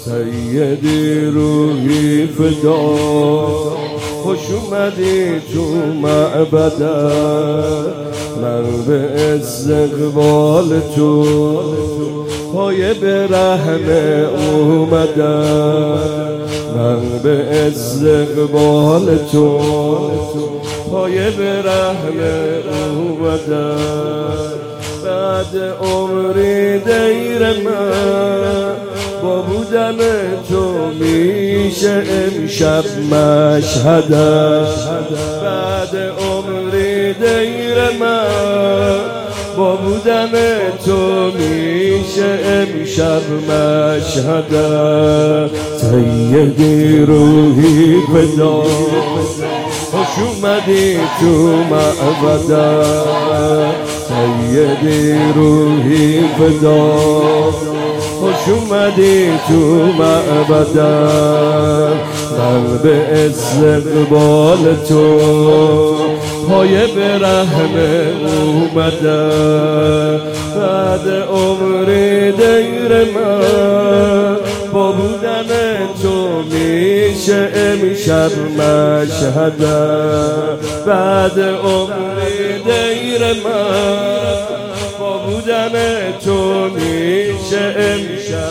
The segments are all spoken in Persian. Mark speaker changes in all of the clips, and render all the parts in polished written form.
Speaker 1: سیدی روحی فدا، خوش اومدی تو معبدم، من به استقبال تو پای برهنه اومدم، من به استقبال تو پای برهنه اومدم. بعد عمری دیر من با بودن تو میشه امشب مشهدم، بعد عمری دیر من با بودن تو میشه امشب مشهدم. سیدی روحی فدا، خوش اومدی تو معبدم، سیدی روحی فدا، خوش اومدی تو معبدم، من به استقبال تو پای برهنه اومدم. بعد عمری دیر من با بودن تو میشه امشب مشهدم، بعد عمری دیر من با بودن تو میشه امشب.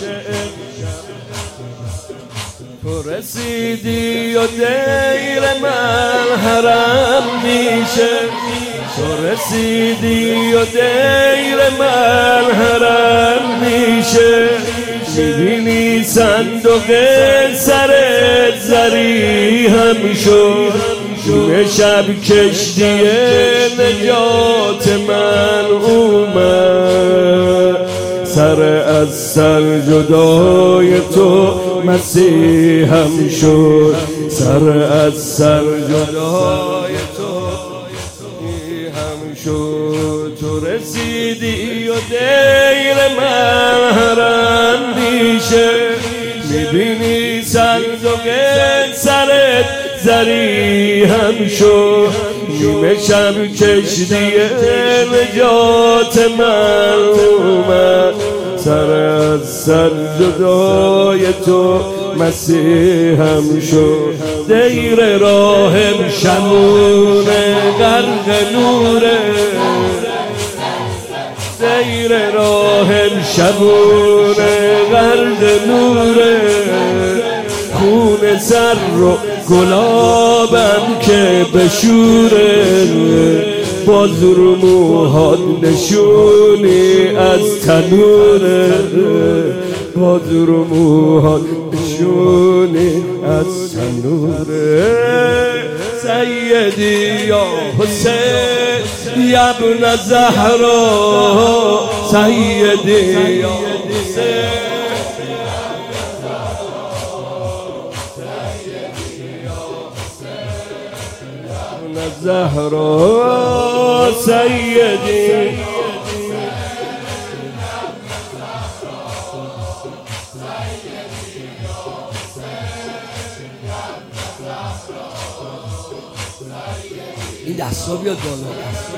Speaker 1: تو رسیدی و دیر من حرم میشه، تو رسیدی و دیر من حرم میشه، میبینی صندوق سرت زری هم شد، نیمه شب کشتی نجات من اومد، سر از سر جدای تو مسیحم شد، سر از سر جدای تو هم شد. تو رسیدی و دیر من حرم میشه، میبینی صندوق سرت زری هم شد، نیمه شب کشتی نجات من اومد، سر از سر جدای تو مسیحم شد. دیر راهم شمونه غرق نوره، دیر راهم شمونه غرق نوره، خون سر رو گلابم که بشوره، با زرموهات نشونی از تنوره، با زرموهات نشونی از تنوره. سیدی یا حسین یا ابن زهرا، سیدی یا حسین زهرا، سیدی
Speaker 2: این دستا بیاد بالا.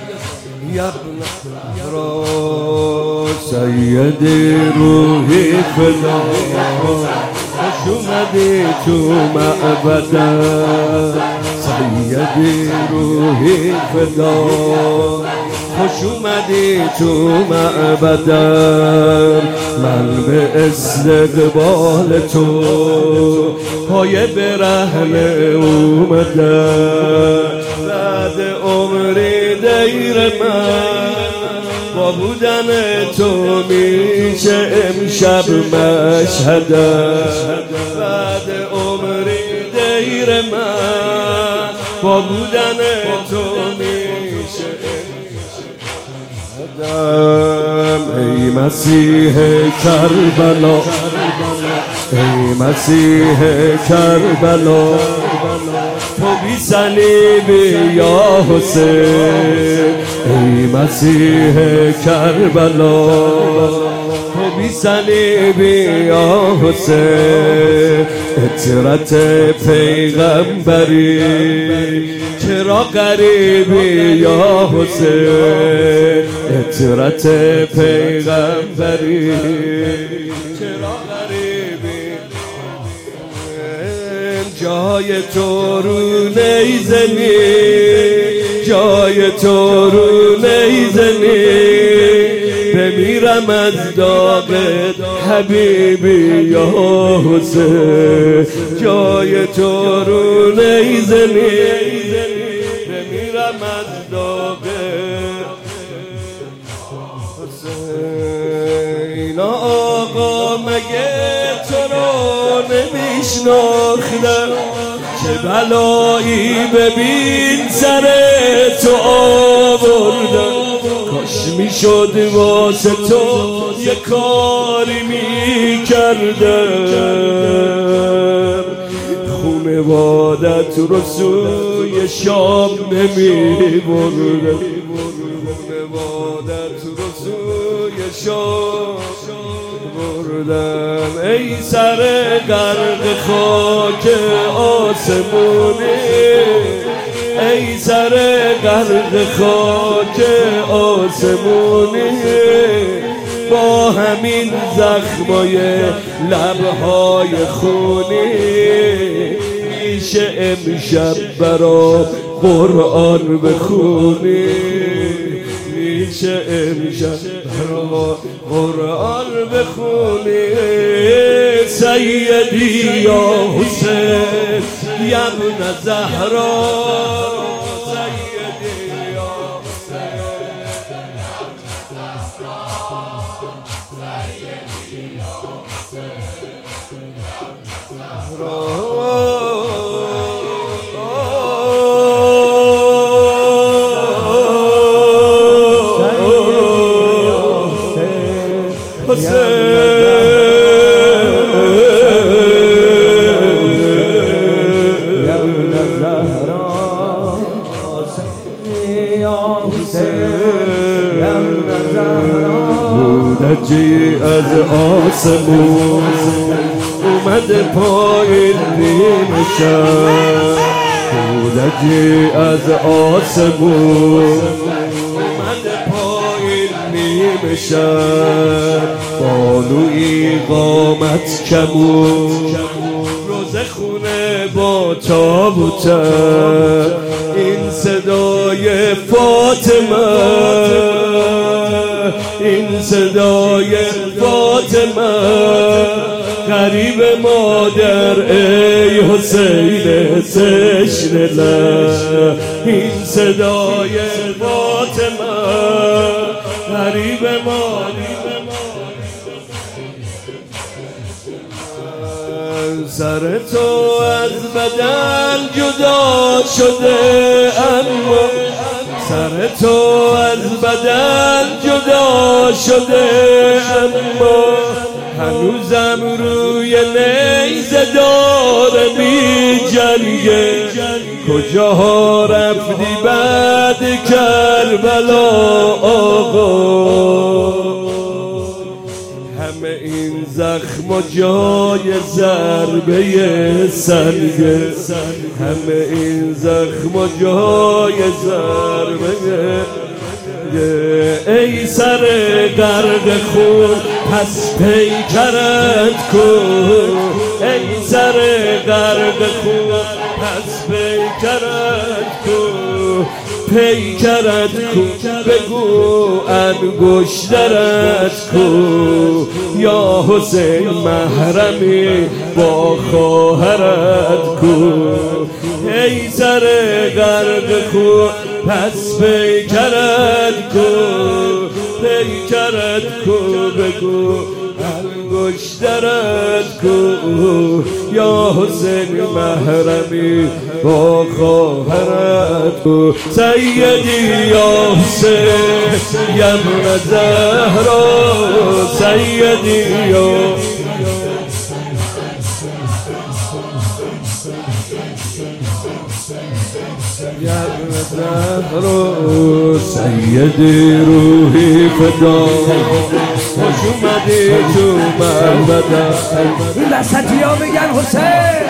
Speaker 1: سیدی روحی فدا، خوش اومدی تو معبدم، سیدی روحی فدا، خوش اومدی تو معبدم، من به استقبال تو پای برهنه اومدم، بعد عمری دیر من با بودن تو میشه امشب مشهدم، بعد عمری دیر من با بودن تو میشه مشهدم. ای مسیح کربلا، ای مسیح کربلا، تو بی صلیبی یا حسین، ای مسیح کربلا، تو بی صلیبی یا حسین، اطرت پیغمبری چرا غریبی یا حسین، اطرت پیغمبری چرا غریبی جای تو رو نیزنی، جای تو رو نیزنی، بمیرم از داغت حبیبی یا حسین. جای تو رو نیزنی، بمیرم از داغت حسین. آقا مگه تو رو نمیشناختم؟ چه بلایی ببین سر تو آوردم. کاش میشد واسه تو یه کاری میکردم. خونوادت رو سوی شام نمیبردم، خونوادت رو سوی شام بردم. ای سر غرق خاک آسمونی، ای سر غرق خاک آسمونی، با همین زخمای لبهای خونی، میشه امشب برا قرآن بخونی، میشه امشب برا قرآن بخونی. سیدی یا حسین یا ابن زهرا، سیدی یا حسین بودجی از آسمون اومد پایین نیمه شب، بودجی از آسمون اومد پایین نیمه شب. بانوی قامت کمون روزه خونه با تابوته، این صدای فاطمه، این صدای فاطمه، غریب مادر ای حسین تشنه لب. این صدای فاطمه، غریب مادر. سر تو از بدن جدا شده، اما سر تو از بدن جدا شده، اما هنوزم روی نیزه داره می جنگه. کجاها رفتی بعد کربلا آقا؟ همه این زخم و جای ضربه سنگه، همه این زخم و جای ضربه. ای سر غرق خون پس پیکرت کن، ای سر غرق خون پس پیکرت کن، پیکرت کن بگو انگشترت کن. یا حسین محرمی با خواهرت کن، ای سر غرق خون پس پیکرت کن، پیکرت کن بگو انگشترت کن. یا حسین محرمی با خواهرت کن. سیدی یا حسین یا ابن زهرا، سیدی یا ابن زهرا، سیدی روحی فدا، خوش اومدی تو معبدم.
Speaker 2: این وسطی ها بگن حسین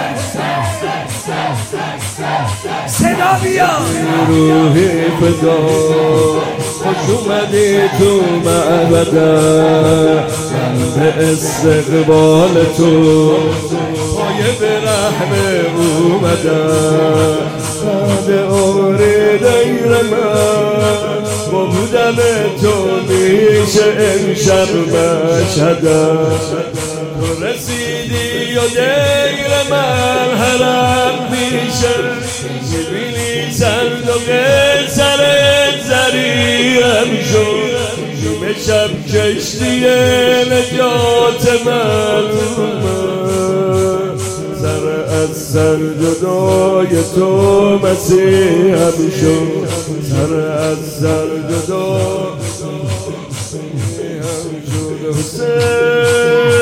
Speaker 2: صدا بیا.
Speaker 1: روحی فدا خوش اومدی تو معبدم، من به استقبال تو پایه برهنه اومدم. بعد عمری دیر من با بودن تو میشه امشب مشهدم. تو رسیدی و دیر من حرم میشه، میبینی صندوق سر زریم شد. نیمه شب کشتی نجات من سر از سر جدای تو مسیحم شد. سر از سر جدای مسیحم شد. حسین